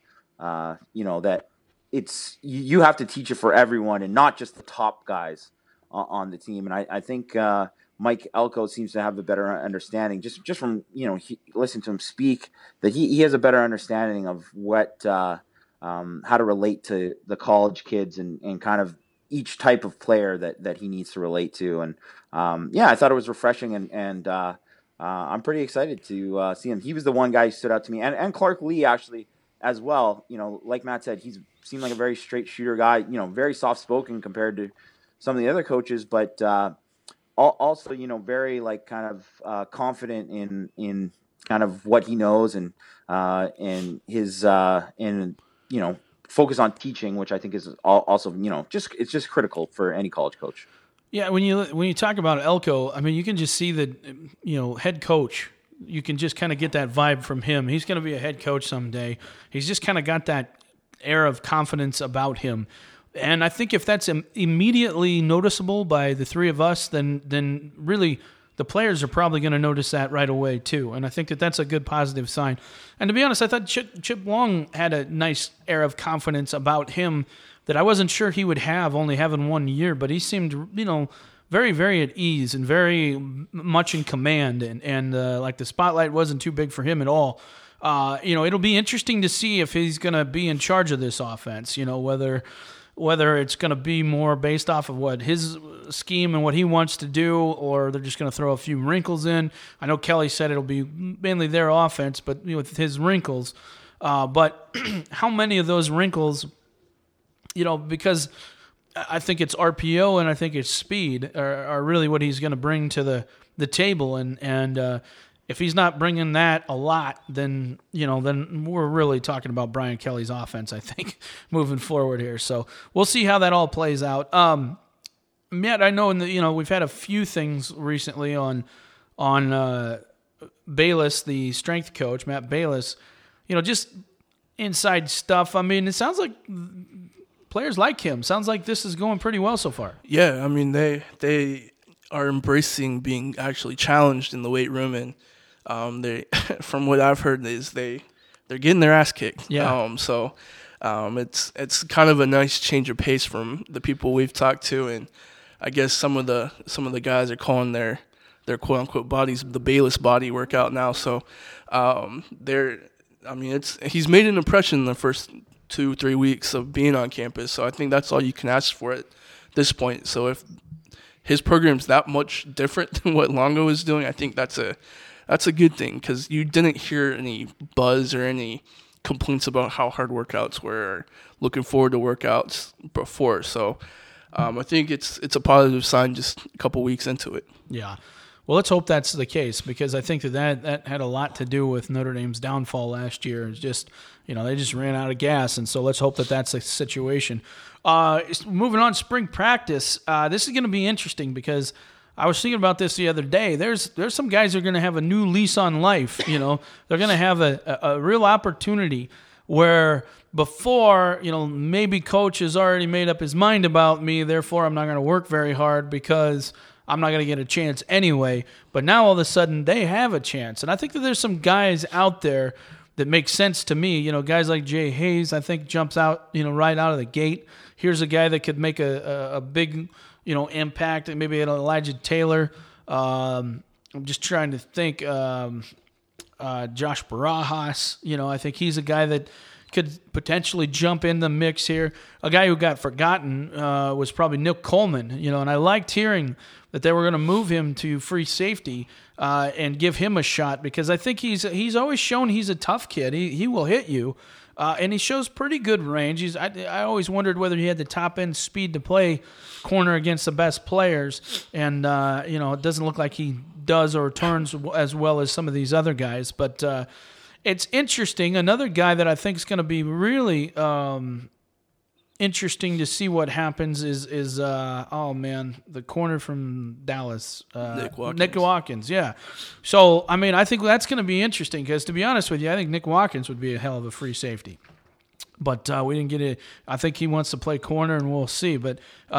that it's you have to teach it for everyone and not just the top guys on the team. And I think Mike Elko seems to have a better understanding, just from listening to him speak, that he has a better understanding of what how to relate to the college kids and kind of each type of player that he needs to relate to. And I thought it was refreshing, and I'm pretty excited to see him. He was the one guy who stood out to me, and Clark Lee actually as well. Like Matt said, he's seemed like a very straight shooter guy. Very soft spoken compared to some of the other coaches, but also very like kind of confident in kind of what he knows, and his focus on teaching, which I think is also it's just critical for any college coach. Yeah, when you talk about Elko, I mean, you can just see the head coach. You can just kind of get that vibe from him. He's going to be a head coach someday. He's just kind of got that air of confidence about him. And I think if that's immediately noticeable by the three of us, then really the players are probably going to notice that right away too. And I think that's a good positive sign. And to be honest, I thought Chip Long had a nice air of confidence about him that I wasn't sure he would have, only having 1 year. But he seemed, very, very at ease and very much in command. And like the spotlight wasn't too big for him at all. It'll be interesting to see if he's going to be in charge of this offense, whether it's going to be more based off of what his scheme and what he wants to do, or they're just going to throw a few wrinkles in. I know Kelly said it'll be mainly their offense, but with his wrinkles. But how many of those wrinkles, because I think it's RPO and I think it's speed are really what he's going to bring to the table. And if he's not bringing that a lot, then we're really talking about Brian Kelly's offense, I think, moving forward here. So we'll see how that all plays out. Matt, I know we've had a few things recently on Bayless, the strength coach, Matt Bayless. Just inside stuff. I mean, it sounds like players like him. Sounds like this is going pretty well so far. Yeah, I mean they are embracing being actually challenged in the weight room, and they, from what I've heard, is they're getting their ass kicked. Yeah. It's kind of a nice change of pace from the people we've talked to, and I guess some of the guys are calling their quote unquote bodies the Bayless body workout now. So he's made an impression in the first 2-3 weeks of being on campus. So I think that's all you can ask for at this point. So if his program's that much different than what Longo is doing, I think that's a good thing, because you didn't hear any buzz or any complaints about how hard workouts were, or looking forward to workouts before. So I think it's a positive sign just a couple weeks into it. Yeah. Well, let's hope that's the case, because I think that had a lot to do with Notre Dame's downfall last year. It's just, they just ran out of gas, and so let's hope that that's the situation. Moving on, spring practice. This is going to be interesting, because I was thinking about this the other day. There's some guys who are going to have a new lease on life. They're going to have a real opportunity where before, maybe coach has already made up his mind about me, therefore I'm not going to work very hard because I'm not going to get a chance anyway. But now all of a sudden they have a chance. And I think that there's some guys out there that make sense to me. Guys like Jay Hayes, I think jumps out, right out of the gate. Here's a guy that could make a big, impact. And maybe an Elijah Taylor. I'm just trying to think. Josh Barajas, I think he's a guy that could potentially jump in the mix here. A guy who got forgotten was probably Nick Coleman, and I liked hearing that they were going to move him to free safety and give him a shot because I think he's always shown he's a tough kid. He will hit you, and he shows pretty good range. I always wondered whether he had the top end speed to play corner against the best players, and it doesn't look like he does or turns as well as some of these other guys, but. It's interesting. Another guy that I think is going to be really interesting to see what happens is the corner from Dallas, Nick Watkins. Yeah. So I think that's going to be interesting because to be honest with you, I think Nick Watkins would be a hell of a free safety, but we didn't get it. I think he wants to play corner, and we'll see. But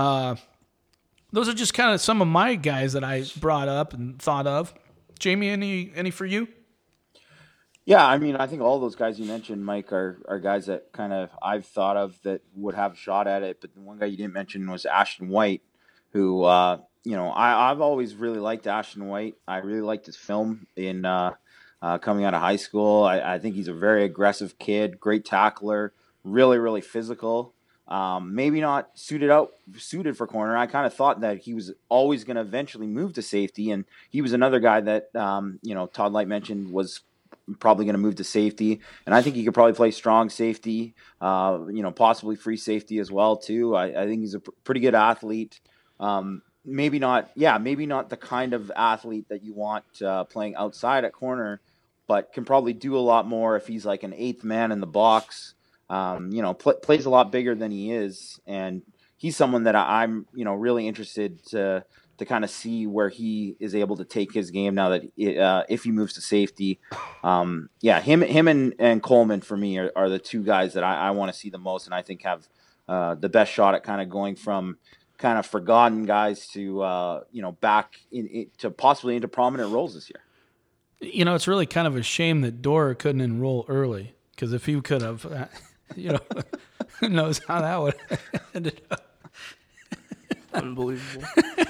those are just kind of some of my guys that I brought up and thought of. Jamie, any for you? Yeah, I think all those guys you mentioned, Mike, are guys that kind of I've thought of that would have a shot at it. But the one guy you didn't mention was Ashton White, who, I've always really liked Ashton White. I really liked his film in coming out of high school. I think he's a very aggressive kid, great tackler, really, really physical. Maybe not suited for corner. I kind of thought that he was always going to eventually move to safety, and he was another guy that, Todd Light mentioned was probably going to move to safety, and I think he could probably play strong safety, possibly free safety as well too. I think he's a pretty good athlete. Maybe not the kind of athlete that you want playing outside at corner, but can probably do a lot more if he's like an eighth man in the box. Plays a lot bigger than he is, and he's someone that I'm really interested to kind of see where he is able to take his game now that if he moves to safety. Him and Coleman for me are the two guys that I want to see the most, and I think have the best shot at kind of going from kind of forgotten guys to back to possibly into prominent roles this year. It's really kind of a shame that Dora couldn't enroll early, because if he could have, who knows how that would have ended up. Unbelievable.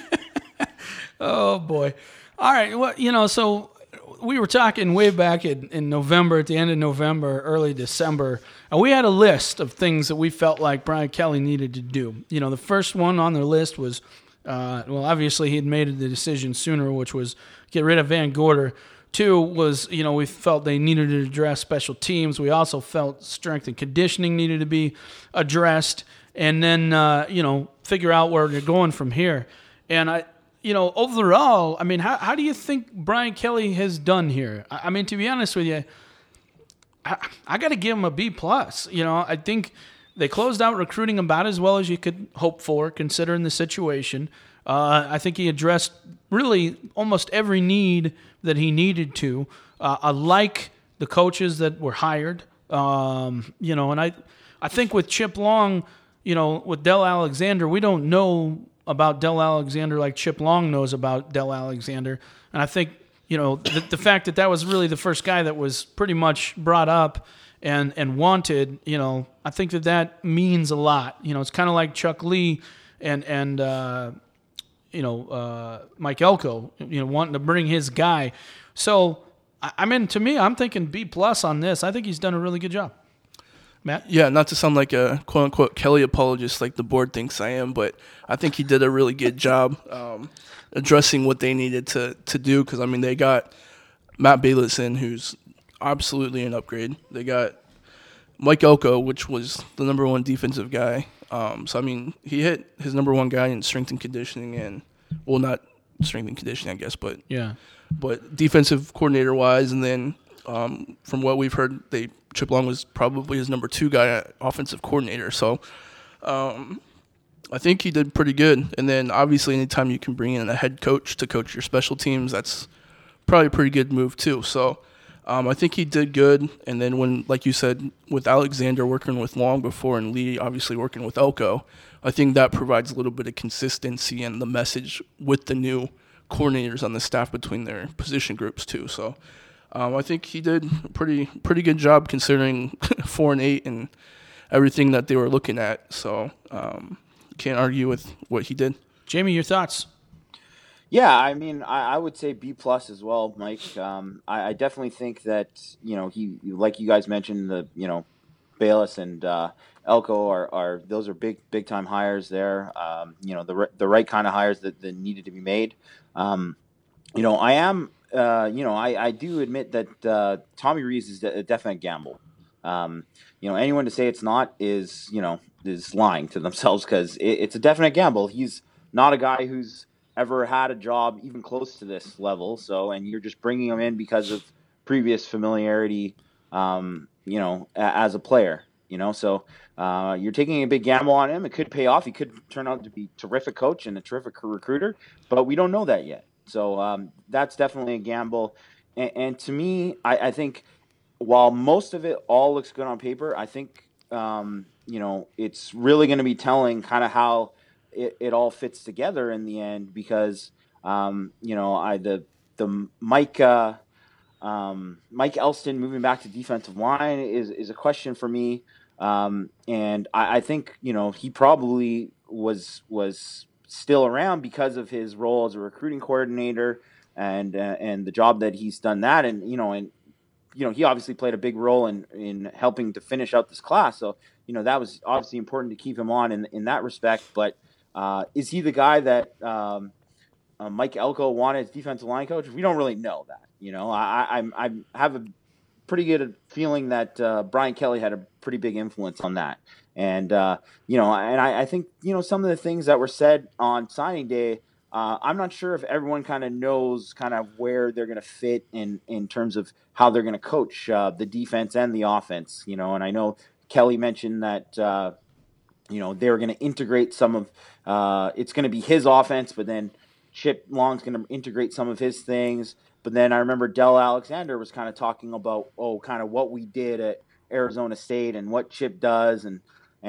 Oh, boy. All right. Well, so we were talking way back in November, at the end of November, early December, and we had a list of things that we felt like Brian Kelly needed to do. The first one on the list was, obviously he had made the decision sooner, which was get rid of Van Gorder. 2 was, we felt they needed to address special teams. We also felt strength and conditioning needed to be addressed, and then, figure out where they're going from here. And overall, how do you think Brian Kelly has done here? To be honest with you, I got to give him a B+. I think they closed out recruiting about as well as you could hope for, considering the situation. I think he addressed really almost every need that he needed to. I like the coaches that were hired, and I think with Chip Long, with Del Alexander, we don't know about Del Alexander like Chip Long knows about Del Alexander. And I think, the fact that was really the first guy that was pretty much brought up and wanted, I think that means a lot. It's kind of like Chuck Lee and Mike Elko, wanting to bring his guy. So, to me, I'm thinking B+ on this. I think he's done a really good job. Matt? Yeah, not to sound like a quote-unquote Kelly apologist like the board thinks I am, but I think he did a really good job addressing what they needed to do, because, they got Matt Bayless in, who's absolutely an upgrade. They got Mike Elko, which was the number 1 defensive guy. He hit his number 1 guy in strength and conditioning, and, well, not strength and conditioning, I guess, but defensive coordinator-wise, and then from what we've heard, Chip Long was probably his number 2 guy, offensive coordinator. So I think he did pretty good. And then obviously anytime you can bring in a head coach to coach your special teams, that's probably a pretty good move too. So I think he did good. And then when, like you said, with Alexander working with Long before and Lee obviously working with Elko, I think that provides a little bit of consistency and the message with the new coordinators on the staff between their position groups too. So I think he did a pretty good job considering 4-8 and everything that they were looking at. So can't argue with what he did. Jamie, your thoughts? Yeah, I mean, I would say B+ as well, Mike. I definitely think that, he, like you guys mentioned, Bayless and Elko are those are big time hires there. The right kind of hires that needed to be made. I do admit that Tommy Rees is a definite gamble. Anyone to say it's not is lying to themselves, because it's a definite gamble. He's not a guy who's ever had a job even close to this level. So, and you're just bringing him in because of previous familiarity, as a player, so you're taking a big gamble on him. It could pay off. He could turn out to be a terrific coach and a terrific recruiter, but we don't know that yet. So that's definitely a gamble. And to me, I think while most of it all looks good on paper, I think, it's really going to be telling kind of how it all fits together in the end, because the Mike Elston moving back to defensive line is a question for me, and I think he probably was still around because of his role as a recruiting coordinator and the job that he's done that, and he obviously played a big role in helping to finish out this class, so that was obviously important to keep him on in that respect, but. Is he the guy that Mike Elko wanted as defensive line coach? We don't really know that. I have a pretty good feeling that Brian Kelly had a pretty big influence on that. And, I think, some of the things that were said on signing day, I'm not sure if everyone kind of knows kind of where they're going to fit in terms of how they're going to coach the defense and the offense, and I know Kelly mentioned that, they were going to integrate some of it's going to be his offense, but then Chip Long's going to integrate some of his things. But then I remember Del Alexander was kind of talking about, kind of what we did at Arizona State and what Chip does. And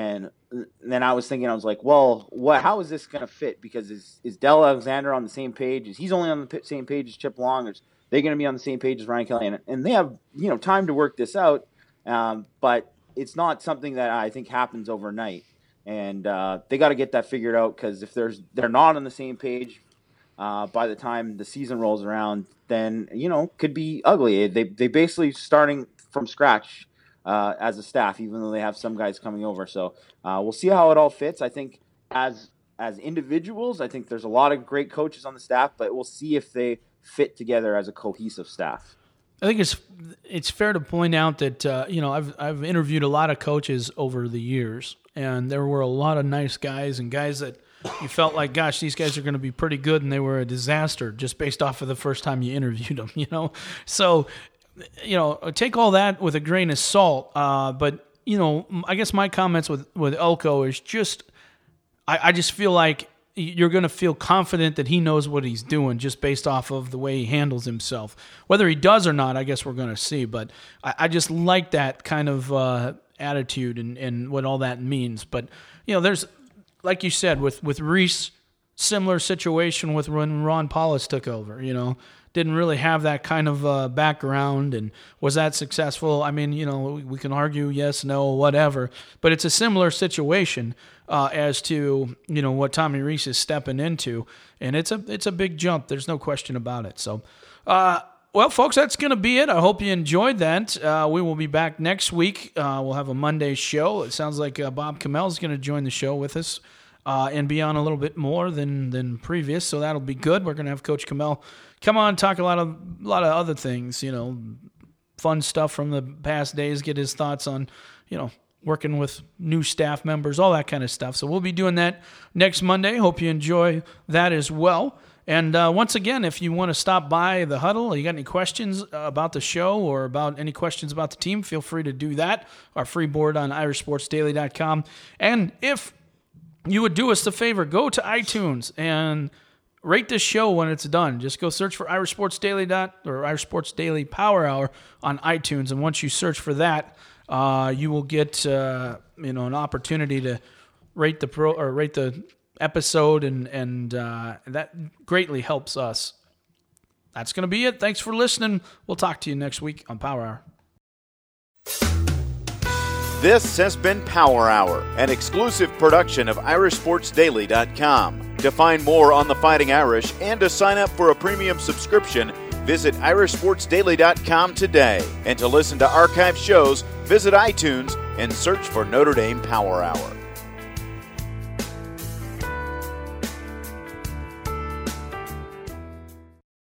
then I was thinking, I was like, well, how is this going to fit? Because is Del Alexander on the same page? Is he's only on the same page as Chip Long? Or are they going to be on the same page as Ryan Kelly? And they have, time to work this out. But it's not something that I think happens overnight. And they got to get that figured out, because if they're not on the same page by the time the season rolls around, then could be ugly. They basically starting from scratch as a staff, even though they have some guys coming over. So we'll see how it all fits. I think as individuals, I think there's a lot of great coaches on the staff, but we'll see if they fit together as a cohesive staff. I think it's fair to point out that I've interviewed a lot of coaches over the years, and there were a lot of nice guys and guys that you felt like, gosh, these guys are going to be pretty good, and they were a disaster just based off of the first time you interviewed them. So take all that with a grain of salt. But I guess my comments with Elko is just I just feel like you're going to feel confident that he knows what he's doing just based off of the way he handles himself. Whether he does or not, I guess we're going to see. But I just like that kind of attitude and what all that means. But, there's, like you said, with Reese, similar situation with when Ron Paulus took over, didn't really have that kind of background. And was that successful? I mean, we can argue yes, no, whatever. But it's a similar situation as to, what Tommy Reese is stepping into. And it's a big jump. There's no question about it. So, well, folks, that's going to be it. I hope you enjoyed that. We will be back next week. We'll have a Monday show. It sounds like Bob Kamel is going to join the show with us and be on a little bit more than previous, so that'll be good. We're going to have Coach Kamel come on, talk a lot of other things, fun stuff from the past days, get his thoughts on, working with new staff members, all that kind of stuff. So we'll be doing that next Monday. Hope you enjoy that as well. And once again, if you want to stop by the huddle, or you got any questions about the show or about any questions about the team, feel free to do that. Our free board on irishsportsdaily.com. And if you would do us the favor, go to iTunes and rate this show when it's done. Just go search for Irish Sports Daily Irish Sports Daily Power Hour on iTunes, and once you search for that, you will get an opportunity to rate the episode, and that greatly helps us. That's going to be it. Thanks for listening. We'll talk to you next week on Power Hour. This has been Power Hour, an exclusive production of IrishSportsDaily.com. To find more on the Fighting Irish and to sign up for a premium subscription, visit IrishSportsDaily.com today. And to listen to archive shows, visit iTunes and search for Notre Dame Power Hour.